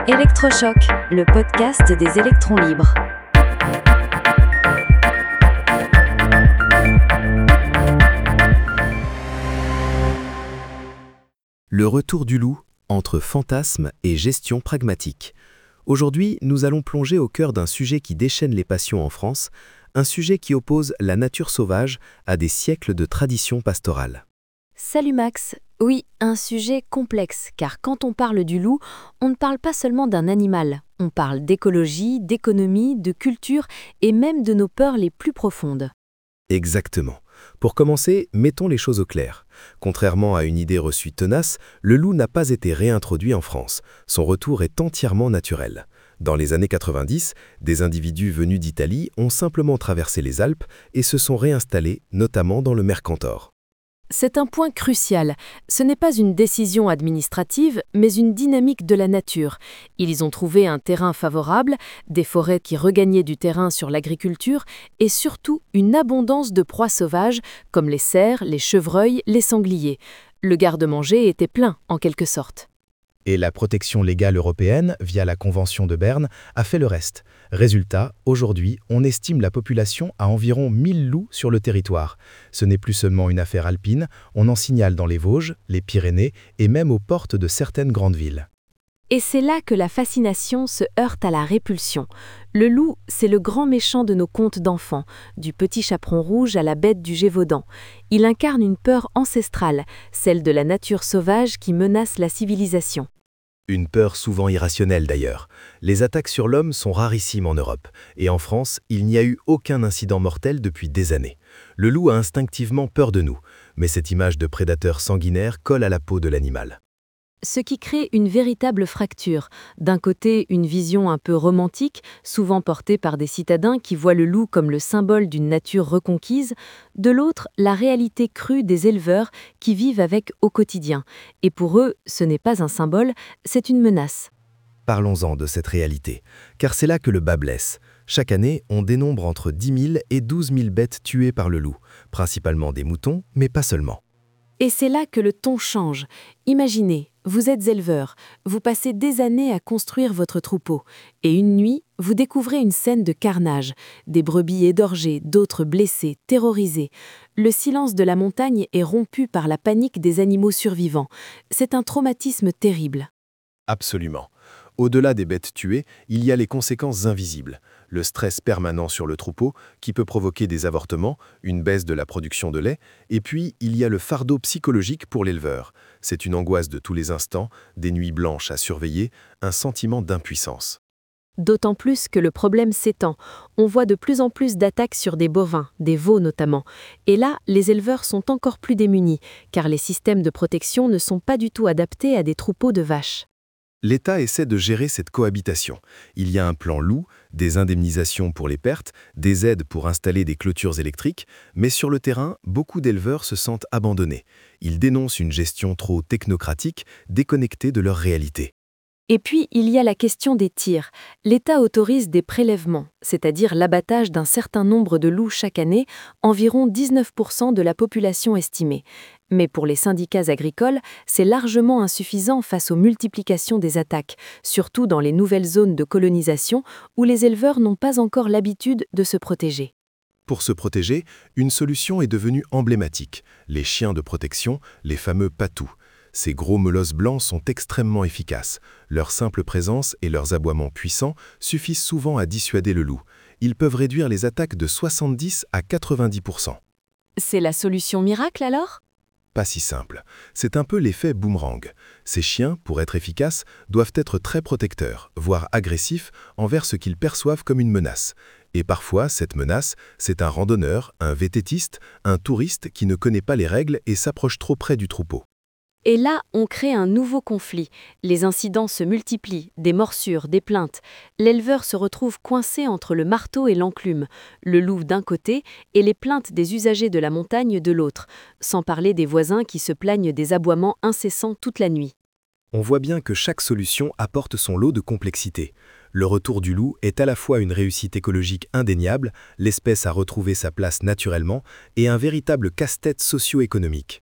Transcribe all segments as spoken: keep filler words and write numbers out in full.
Électrochoc, le podcast des électrons libres. Le retour du loup entre fantasmes et gestion pragmatique. Aujourd'hui, nous allons plonger au cœur d'un sujet qui déchaîne les passions en France, un sujet qui oppose la nature sauvage à des siècles de tradition pastorale. Salut Max. Oui, un sujet complexe, car quand on parle du loup, on ne parle pas seulement d'un animal. On parle d'écologie, d'économie, de culture et même de nos peurs les plus profondes. Exactement. Pour commencer, mettons les choses au clair. Contrairement à une idée reçue tenace, le loup n'a pas été réintroduit en France. Son retour est entièrement naturel. Dans les années quatre-vingt-dix, des individus venus d'Italie ont simplement traversé les Alpes et se sont réinstallés, notamment dans le Mercantor. C'est un point crucial. Ce n'est pas une décision administrative, mais une dynamique de la nature. Ils ont trouvé un terrain favorable, des forêts qui regagnaient du terrain sur l'agriculture et surtout une abondance de proies sauvages comme les cerfs, les chevreuils, les sangliers. Le garde-manger était plein, en quelque sorte. Et la protection légale européenne, via la Convention de Berne, a fait le reste. Résultat, aujourd'hui, on estime la population à environ mille loups sur le territoire. Ce n'est plus seulement une affaire alpine, on en signale dans les Vosges, les Pyrénées et même aux portes de certaines grandes villes. Et c'est là que la fascination se heurte à la répulsion. Le loup, c'est le grand méchant de nos contes d'enfants, du petit chaperon rouge à la bête du Gévaudan. Il incarne une peur ancestrale, celle de la nature sauvage qui menace la civilisation. Une peur souvent irrationnelle d'ailleurs. Les attaques sur l'homme sont rarissimes en Europe, et en France, il n'y a eu aucun incident mortel depuis des années. Le loup a instinctivement peur de nous, mais cette image de prédateur sanguinaire colle à la peau de l'animal. Ce qui crée une véritable fracture. D'un côté, une vision un peu romantique, souvent portée par des citadins qui voient le loup comme le symbole d'une nature reconquise. De l'autre, la réalité crue des éleveurs qui vivent avec au quotidien. Et pour eux, ce n'est pas un symbole, c'est une menace. Parlons-en de cette réalité, car c'est là que le bas blesse. Chaque année, on dénombre entre dix mille et douze mille bêtes tuées par le loup, principalement des moutons, mais pas seulement. Et c'est là que le ton change. Imaginez, vous êtes éleveur, vous passez des années à construire votre troupeau, et une nuit, vous découvrez une scène de carnage, des brebis égorgées, d'autres blessées, terrorisées. Le silence de la montagne est rompu par la panique des animaux survivants. C'est un traumatisme terrible. Absolument. Au-delà des bêtes tuées, il y a les conséquences invisibles. Le stress permanent sur le troupeau, qui peut provoquer des avortements, une baisse de la production de lait, et puis il y a le fardeau psychologique pour l'éleveur. C'est une angoisse de tous les instants, des nuits blanches à surveiller, un sentiment d'impuissance. D'autant plus que le problème s'étend. On voit de plus en plus d'attaques sur des bovins, des veaux notamment. Et là, les éleveurs sont encore plus démunis, car les systèmes de protection ne sont pas du tout adaptés à des troupeaux de vaches. L'État essaie de gérer cette cohabitation. Il y a un plan loup, des indemnisations pour les pertes, des aides pour installer des clôtures électriques, mais sur le terrain, beaucoup d'éleveurs se sentent abandonnés. Ils dénoncent une gestion trop technocratique, déconnectée de leur réalité. Et puis, il y a la question des tirs. L'État autorise des prélèvements, c'est-à-dire l'abattage d'un certain nombre de loups chaque année, environ dix-neuf pour cent de la population estimée. Mais pour les syndicats agricoles, c'est largement insuffisant face aux multiplications des attaques, surtout dans les nouvelles zones de colonisation où les éleveurs n'ont pas encore l'habitude de se protéger. Pour se protéger, une solution est devenue emblématique, les chiens de protection, les fameux patous. Ces gros molosses blancs sont extrêmement efficaces. Leur simple présence et leurs aboiements puissants suffisent souvent à dissuader le loup. Ils peuvent réduire les attaques de soixante-dix à quatre-vingt-dix pour cent. C'est la solution miracle alors ? Pas si simple. C'est un peu l'effet boomerang. Ces chiens, pour être efficaces, doivent être très protecteurs, voire agressifs, envers ce qu'ils perçoivent comme une menace. Et parfois, cette menace, c'est un randonneur, un vététiste, un touriste qui ne connaît pas les règles et s'approche trop près du troupeau. Et là, on crée un nouveau conflit. Les incidents se multiplient, des morsures, des plaintes. L'éleveur se retrouve coincé entre le marteau et l'enclume, le loup d'un côté et les plaintes des usagers de la montagne de l'autre, sans parler des voisins qui se plaignent des aboiements incessants toute la nuit. On voit bien que chaque solution apporte son lot de complexité. Le retour du loup est à la fois une réussite écologique indéniable, l'espèce a retrouvé sa place naturellement, et un véritable casse-tête socio-économique.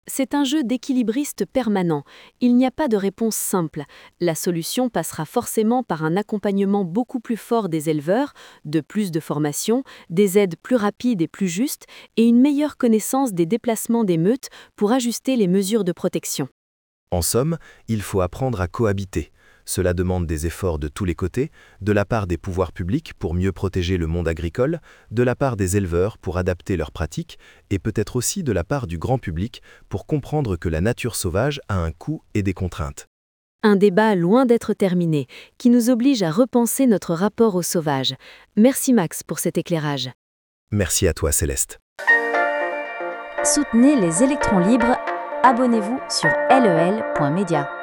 C'est un jeu d'équilibriste permanent. Il n'y a pas de réponse simple. La solution passera forcément par un accompagnement beaucoup plus fort des éleveurs, de plus de formation, des aides plus rapides et plus justes, et une meilleure connaissance des déplacements des meutes pour ajuster les mesures de protection. En somme, il faut apprendre à cohabiter. Cela demande des efforts de tous les côtés, de la part des pouvoirs publics pour mieux protéger le monde agricole, de la part des éleveurs pour adapter leurs pratiques, et peut-être aussi de la part du grand public pour comprendre que la nature sauvage a un coût et des contraintes. Un débat loin d'être terminé, qui nous oblige à repenser notre rapport au sauvage. Merci Max pour cet éclairage. Merci à toi Céleste. Soutenez les électrons libres. Abonnez-vous sur L E L point media.